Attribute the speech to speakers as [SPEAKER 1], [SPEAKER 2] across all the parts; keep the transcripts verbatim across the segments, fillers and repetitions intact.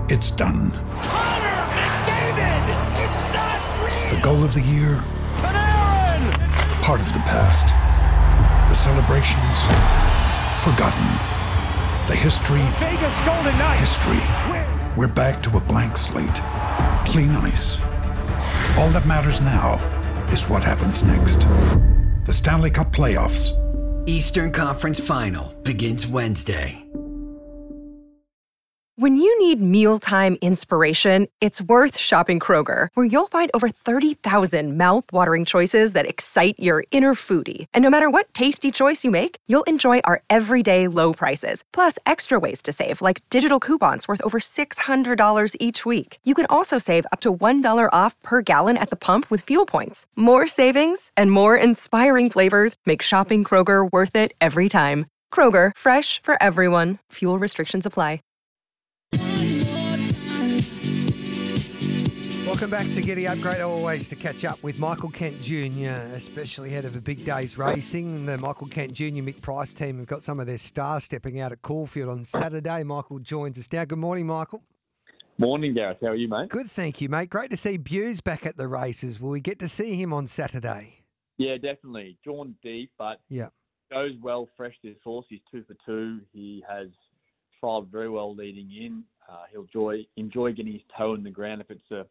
[SPEAKER 1] It's done.
[SPEAKER 2] Connor McDavid! It's not real!
[SPEAKER 1] The goal of the year,
[SPEAKER 2] Panarin!
[SPEAKER 1] part of the past. The celebrations, forgotten. The history,
[SPEAKER 2] Vegas Golden Knights!
[SPEAKER 1] history. We're back to a blank slate. Clean ice. All that matters now is what happens next. The Stanley Cup playoffs.
[SPEAKER 3] Eastern Conference Final begins Wednesday.
[SPEAKER 4] When you need mealtime inspiration, it's worth shopping Kroger, where you'll find over thirty thousand mouth-watering choices that excite your inner foodie. And no matter what tasty choice you make, you'll enjoy our everyday low prices, plus extra ways to save, like digital coupons worth over six hundred dollars each week. You can also save up to one dollar off per gallon at the pump with fuel points. More savings and more inspiring flavors make shopping Kroger worth it every time. Kroger, fresh for everyone. Fuel restrictions apply.
[SPEAKER 5] Welcome back to Giddy Up. Great always to catch up with Michael Kent Junior, especially ahead of a big day's racing. The Michael Kent Junior Mick Price team have got some of their stars stepping out at Caulfield on Saturday. Michael joins us now. Good morning, Michael.
[SPEAKER 6] Morning, Gareth. How are you, mate?
[SPEAKER 5] Good, thank you, mate. Great to see Buse back at the races. Will we get to see him on Saturday?
[SPEAKER 6] Yeah, definitely. Drawn deep, but
[SPEAKER 5] Yeah.
[SPEAKER 6] goes well fresh this horse. He's two for two. He has trialled very well leading in. Uh, he'll enjoy, enjoy getting his toe in the ground if it's a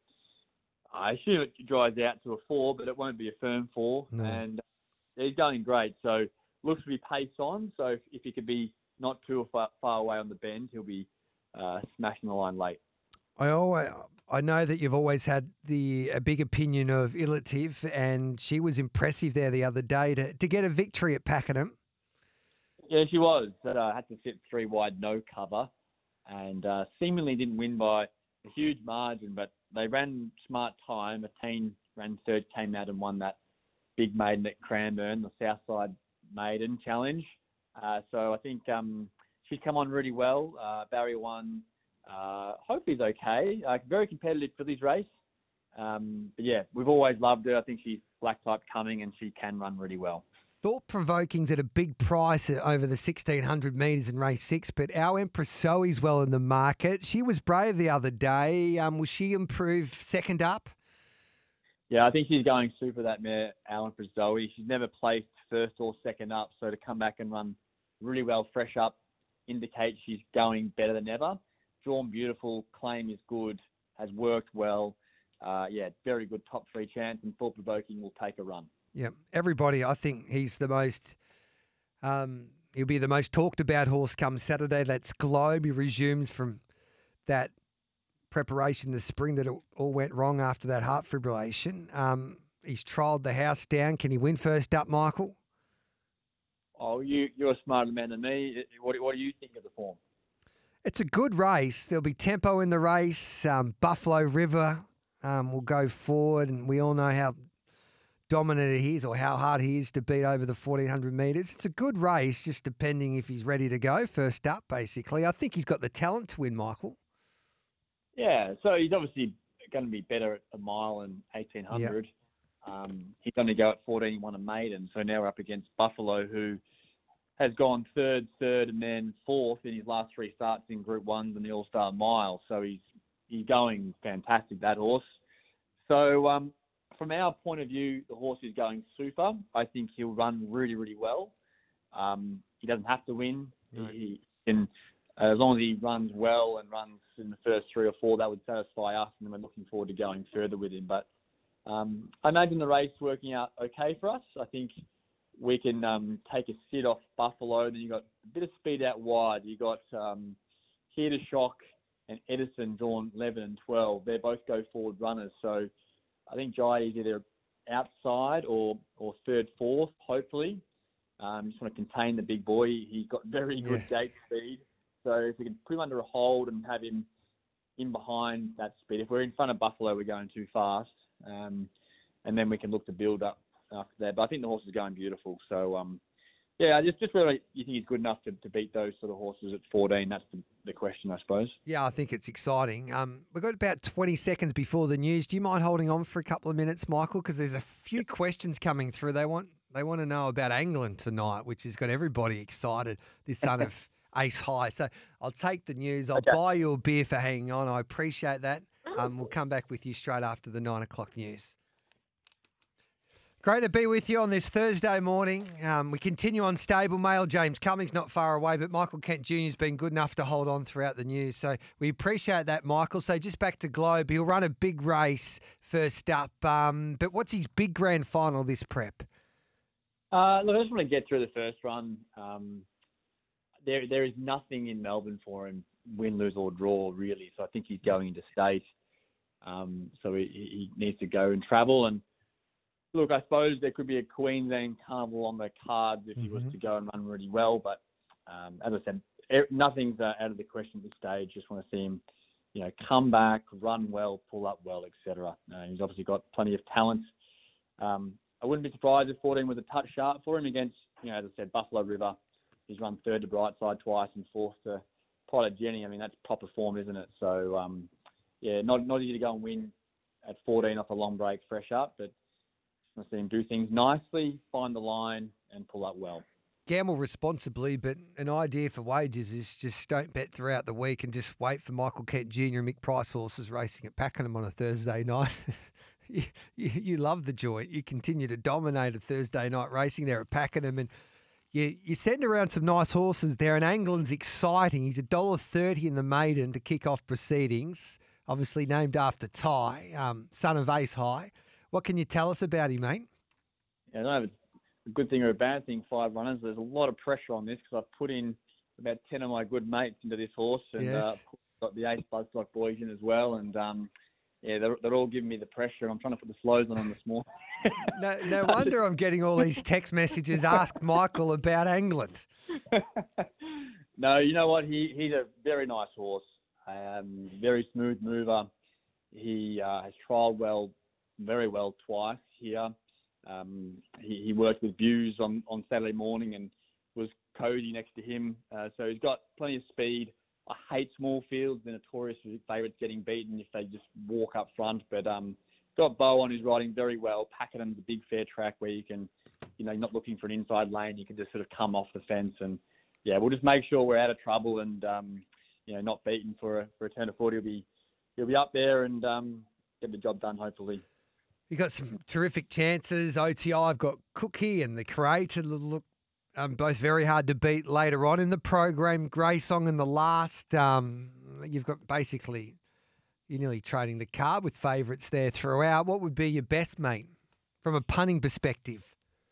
[SPEAKER 6] I assume it dries out to a four, but it won't be a firm four.
[SPEAKER 5] No.
[SPEAKER 6] And he's going great. So looks to be pace on. So if, if he could be not too far, far away on the bend, he'll be uh, smashing the line late.
[SPEAKER 5] I always, I know that you've always had the a big opinion of Ilative, and she was impressive there the other day to, to get a victory at Pakenham.
[SPEAKER 6] Yeah, she was. That uh, had to sit three wide, no cover, and uh, seemingly didn't win by a huge margin, but they ran smart time. A team ran third, came out and won that big maiden at Cranbourne, the Southside Maiden Challenge. Uh, so I think um, she's come on really well. Uh, Barrier one, uh, hopefully is okay. Uh, very competitive for this race. Um, but yeah, we've always loved her. I think she's black type coming and she can run really well.
[SPEAKER 5] Thought Provoking's at a big price over the sixteen hundred metres in race six, but our Empress Zoe's well in the market. She was brave the other day. Um, will she improve second up?
[SPEAKER 6] Yeah, I think she's going super, that mare, Alan for Zoe. She's never placed first or second up, so to come back and run really well fresh up indicates she's going better than ever. Drawn beautiful, claim is good, has worked well. Uh, yeah, very good top three chance, and Thought Provoking will take a run.
[SPEAKER 5] Yeah, everybody, I think he's the most, um, he'll be the most talked about horse come Saturday. That's Globe. He resumes from that preparation this spring that it all went wrong after that heart fibrillation. Um, he's trialled the house down. Can he win first up, Michael?
[SPEAKER 6] Oh, you, you're a smarter man than me. What, what do you think of the form?
[SPEAKER 5] It's a good race. There'll be tempo in the race. Um, Buffalo River um, will go forward, and we all know how dominant he is or how hard he is to beat over the fourteen hundred metres. It's a good race, just depending if he's ready to go first up, basically. I think he's got the talent to win, Michael.
[SPEAKER 6] Yeah, so he's obviously going to be better at a mile and eighteen hundred. Yep. Um, he's going to go at fourteen, he won a maiden. So now we're up against Buffalo, who has gone third, third, and then fourth in his last three starts in Group Ones and the All-Star Mile. So he's he's going fantastic, that horse. So um, from our point of view, the horse is going super. I think he'll run really, really well. Um, he doesn't have to win. Right. He can, uh, as long as he runs well and runs in the first three or four, that would satisfy us, and we're looking forward to going further with him. But um, I imagine the race working out okay for us. I think we can um, take a sit off Buffalo. Then you've got a bit of speed out wide. You've got um, Here to Shock and Edison drawn eleven and twelve. They both go forward runners. So I think Jai is either outside or, or third, fourth, hopefully. Um, just want to contain the big boy. He's got very good yeah. gate speed. So if we can put him under a hold and have him in behind that speed. If we're in front of Buffalo, we're going too fast. Um, and then we can look to build up after that. But I think the horse is going beautiful. So, um, yeah, just just whether you think he's good enough to, to beat those sort of horses at fourteen, that's the, the question, I suppose.
[SPEAKER 5] Yeah, I think it's exciting. Um, we've got about twenty seconds before the news. Do you mind holding on for a couple of minutes, Michael? Because there's a few questions coming through. They want they want to know about England tonight, which has got everybody excited. This son of Ace High. So I'll take the news. I'll
[SPEAKER 6] Okay.
[SPEAKER 5] buy you a beer for hanging on. I appreciate that. Um, we'll come back with you straight after the nine o'clock news. Great to be with you on this Thursday morning. Um, we continue on Stable Mail. James Cummings not far away, but Michael Kent Junior has been good enough to hold on throughout the news. So we appreciate that, Michael. So just back to Globe. He'll run a big race first up. Um, but what's his big grand final this prep?
[SPEAKER 6] Uh, look, I just want to get through the first run. Um, there, there is nothing in Melbourne for him, win, lose or draw, really. So I think he's going into state. Um, so he, he needs to go and travel. And look, I suppose there could be a Queensland Carnival on the cards if he
[SPEAKER 5] Mm-hmm.
[SPEAKER 6] was to go and run really well. But um, as I said, er, nothing's uh, out of the question at this stage. Just want to see him, you know, come back, run well, pull up well, et cetera. Uh, he's obviously got plenty of talent. Um, I wouldn't be surprised if fourteen was a touch sharp for him against, you know, as I said, Buffalo River. He's run third to Brightside twice and fourth to Potter Jenny. I mean, that's proper form, isn't it? So, um, yeah, not not easy to go and win at fourteen off a long break, fresh up, but I see him do things nicely, find the line, and pull up well.
[SPEAKER 5] Gamble responsibly, but an idea for wages is just don't bet throughout the week and just wait for Michael Kent Junior and Mick Price horses racing at Pakenham on a Thursday night. you, you, you love the joint. You continue to dominate a Thursday night racing there at Pakenham, and you you send around some nice horses there. And Anglin's exciting. He's a dollar thirty in the maiden to kick off proceedings. Obviously named after Ty, um, son of Ace High. What can you tell us about him, mate?
[SPEAKER 6] Yeah, I don't know if it's a good thing or a bad thing, five runners. There's a lot of pressure on this because I've put in about ten of my good mates into this horse, and
[SPEAKER 5] Yes.
[SPEAKER 6] uh, got the Ace Buzzstock boys in as well. And um, yeah, they're, they're all giving me the pressure. I'm trying to put the slows on them this morning.
[SPEAKER 5] No, no wonder I'm getting all these text messages. Ask Michael about England.
[SPEAKER 6] No, you know what? He he's a very nice horse. Um, very smooth mover. He uh, has trialled well, very well twice here. Um, he, he worked with Buse on, on Saturday morning and was Cody next to him. Uh, so he's got plenty of speed. I hate small fields. They're notorious for favourites getting beaten if they just walk up front. But um, got Bo on who's riding very well. Pakenham's a big fair track where you can, you know, you're not looking for an inside lane. You can just sort of come off the fence. And, yeah, we'll just make sure we're out of trouble and, um, you know, not beaten for a, for a turn of forty. He'll be, he'll be up there and um, get the job done, hopefully.
[SPEAKER 5] You got some terrific chances. O T I, I've got Cookie and the Creator look um, both very hard to beat later on in the program. Grey Song in the last. Um, you've got basically, you're nearly trading the card with favourites there throughout. What would be your best, mate, from a punning perspective?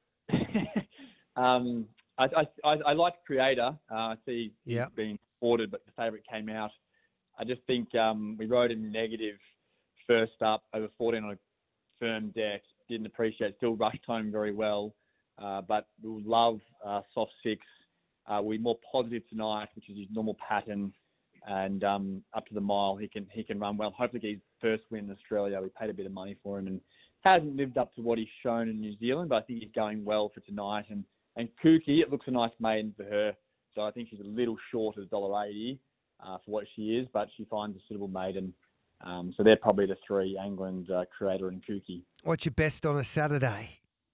[SPEAKER 6] um, I, I, I, I like Creator. Uh, I see he's
[SPEAKER 5] Yep.
[SPEAKER 6] been ordered, but the favourite came out. I just think um, we rode him negative first up over fourteen on a firm deck. Didn't appreciate, still rushed home very well. Uh, but we'll love uh, soft six. Uh, we'll be more positive tonight, which is his normal pattern. And um, up to the mile, he can he can run well. Hopefully get his first win in Australia. We paid a bit of money for him and hasn't lived up to what he's shown in New Zealand, but I think he's going well for tonight. And, and Kooky, it looks a nice maiden for her. So I think she's a little short of one dollar eighty uh, for what she is, but she finds a suitable maiden. Um, so they're probably the three, England, uh, Creator and Kooky.
[SPEAKER 5] What's your best on a Saturday?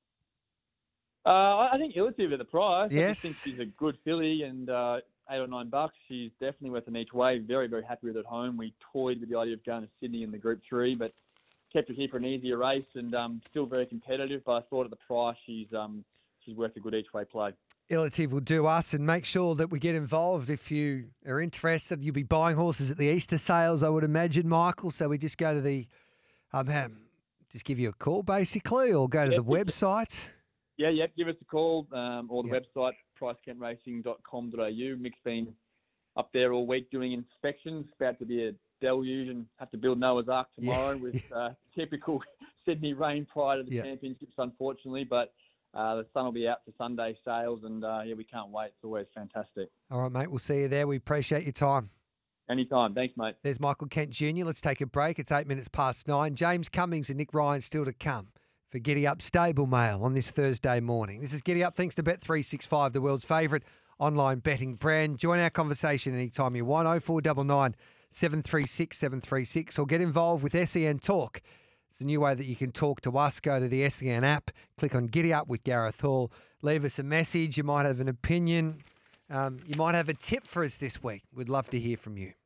[SPEAKER 6] Uh, I think Illative at the price.
[SPEAKER 5] Yes.
[SPEAKER 6] I just think she's a good filly and uh, eight or nine bucks. She's definitely worth an each way. Very, very happy with it at home. We toyed with the idea of going to Sydney in the Group three, but kept to keep her an easier race and um, still very competitive. But I thought at the price she's um, she's worth a good each way play.
[SPEAKER 5] Illative will do us, and make sure that we get involved if you are interested. You'll be buying horses at the Easter sales, I would imagine, Michael. So we just go to the, um, just give you a call basically, or go to
[SPEAKER 6] Yeah,
[SPEAKER 5] the website.
[SPEAKER 6] Yeah, yeah. Give us a call um, or the
[SPEAKER 5] Yep.
[SPEAKER 6] website, price kent racing dot com dot a u. Mick's been up there all week doing inspections. About to be a deluge and have to build Noah's Ark tomorrow
[SPEAKER 5] Yeah,
[SPEAKER 6] with uh, typical Sydney rain prior to the
[SPEAKER 5] Yeah.
[SPEAKER 6] championships, unfortunately. But uh, the sun will be out for Sunday sales, and uh, yeah, we can't wait. It's always fantastic.
[SPEAKER 5] All right, mate. We'll see you there. We appreciate your time.
[SPEAKER 6] Anytime. Thanks, mate.
[SPEAKER 5] There's Michael Kent Junior Let's take a break. It's eight minutes past nine. James Cummings and Nick Ryan still to come for Giddy Up Stable Mail on this Thursday morning. This is Giddy Up thanks to Bet three sixty-five, the world's favourite online betting brand. Join our conversation anytime you want. oh four nine nine, seven three six, seven three six or get involved with S E N Talk. It's a new way that you can talk to us. Go to the S E N app, click on Giddy Up with Gareth Hall, leave us a message. You might have an opinion. Um, you might have a tip for us this week. We'd love to hear from you.